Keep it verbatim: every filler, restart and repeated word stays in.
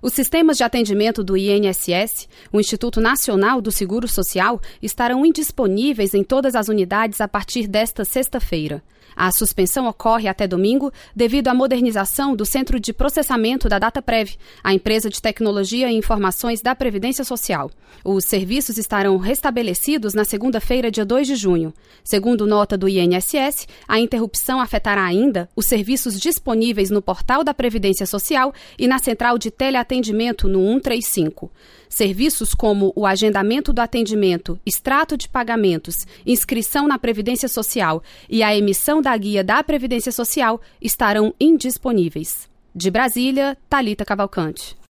Os sistemas de atendimento do I N S S, o Instituto Nacional do Seguro Social, estarão indisponíveis em todas as unidades a partir desta sexta-feira. A suspensão ocorre até domingo devido à modernização do Centro de Processamento da Dataprev, a empresa de tecnologia e informações da Previdência Social. Os serviços estarão restabelecidos na segunda-feira, dia dois de junho. Segundo nota do I N S S, a interrupção afetará ainda os serviços disponíveis no portal da Previdência Social e na central de teleatendimento no cento e trinta e cinco. Serviços como o agendamento do atendimento, extrato de pagamentos, inscrição na Previdência Social e a emissão da guia da Previdência Social estarão indisponíveis. De Brasília, Thalita Cavalcante.